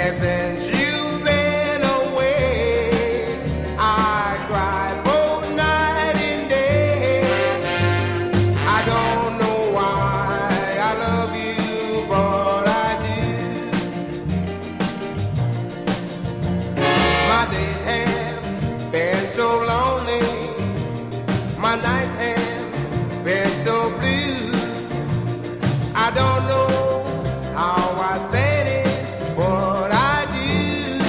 since you've been away, I cry both night and day. I don't know why I love you, but I do. My days have been so lonely, my nights have been so blue. I don't know how I stand it, but I do.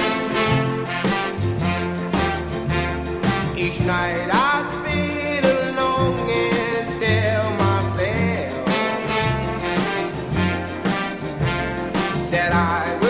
Each night I sit alone and tell myself that I will